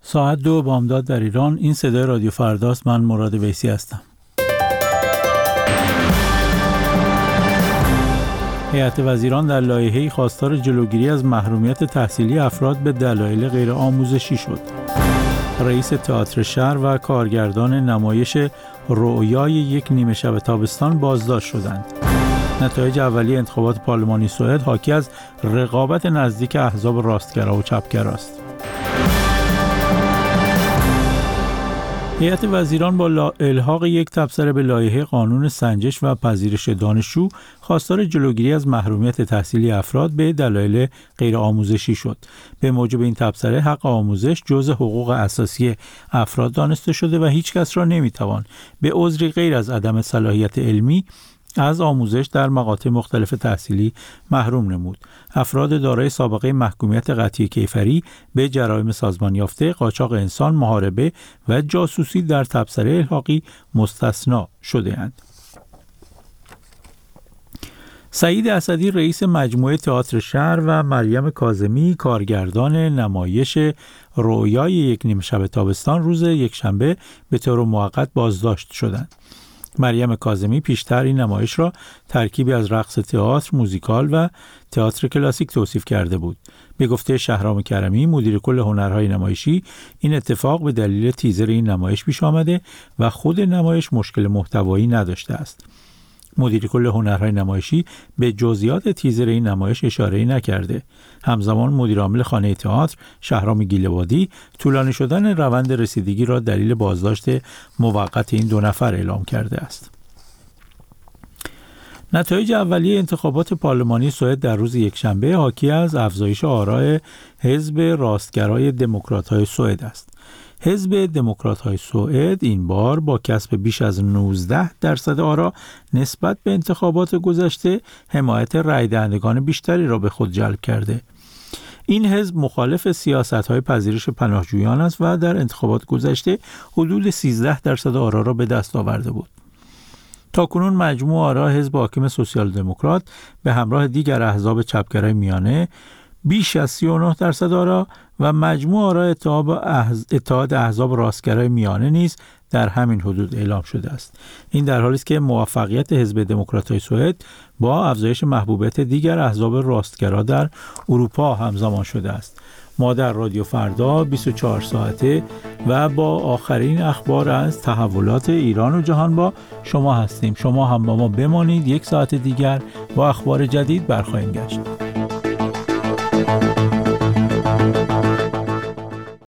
ساعت 2 بامداد در ایران. این صدای رادیو فرداست. من مراد ویسی هستم. هیئت وزیران در لایحه‌ای خواستار جلوگیری از محرومیت تحصیلی افراد به دلایل غیر آموزشی شد. رئیس تئاتر شهر و کارگردان نمایش رؤیای یک نیمه شب تابستان بازداشت شدند. نتایج اولیه انتخابات پارلمانی سوئد حاکی از رقابت نزدیک احزاب راستگرا و چپگراست. هیئت وزیران با الحاق یک تبصره به لایحه قانون سنجش و پذیرش دانشجو خواستار جلوگیری از محرومیت تحصیلی افراد به دلایل غیر آموزشی شد. به موجب این تبصره حق آموزش جزء حقوق اساسی افراد دانسته شده و هیچ کس را نمیتوان به عذری غیر از عدم صلاحیت علمی از آموزش در مقاطع مختلف تحصیلی محروم نمود. افراد دارای سابقه محکومیت قطعی کیفری به جرایم سازمان یافته، قاچاق انسان، محاربه و جاسوسی در تبصره الحاقی مستثنا شده‌اند. سعید اسدی رئیس مجموعه تئاتر شهر و مریم کاظمی کارگردان نمایش رؤیای یک نیمه شب تابستان روز یکشنبه به طور موقت بازداشت شدند. مریم کاظمی پیشتر این نمایش را ترکیبی از رقص تئاتر، موزیکال و تئاتر کلاسیک توصیف کرده بود. به گفته شهرام کرمی مدیر کل هنرهای نمایشی، این اتفاق به دلیل تیزر این نمایش پیش آمده و خود نمایش مشکل محتوایی نداشته است. مدیر کل هنرهای نمایشی به جزئیات تیزر این نمایش اشاره‌ای نکرده. همزمان مدیر عامل خانه تئاتر شهرام گیله‌بادی طولانی شدن روند رسیدگی را دلیل بازداشت موقت این دو نفر اعلام کرده است. نتایج اولیه انتخابات پارلمانی سوئد در روز یکشنبه حاکی از افزایش آراء حزب راستگرای دموکرات‌های سوئد است. حزب دموکرات‌های سوئد این بار با کسب بیش از 19% آرا نسبت به انتخابات گذشته حمایت رای دهندگان بیشتری را به خود جلب کرده. این حزب مخالف سیاست‌های پذیرش پناهجویان است و در انتخابات گذشته حدود 13% آرا را به دست آورده بود. تاکنون مجموع آرا حزب حاکم سوسیال دموکرات به همراه دیگر احزاب چپگرای میانه بیش از 39% آرا و مجموع آرا اتحاد احزاب راستگرای میانه نیز در همین حدود اعلام شده است. این در حالی است که موفقیت حزب دموکرات‌های سوئد با افزایش محبوبیت دیگر احزاب راستگرا در اروپا همزمان شده است. ما در رادیو فردا 24 ساعته و با آخرین اخبار از تحولات ایران و جهان با شما هستیم. شما هم با ما بمانید. یک ساعت دیگر با اخبار جدید برخواهیم گشت.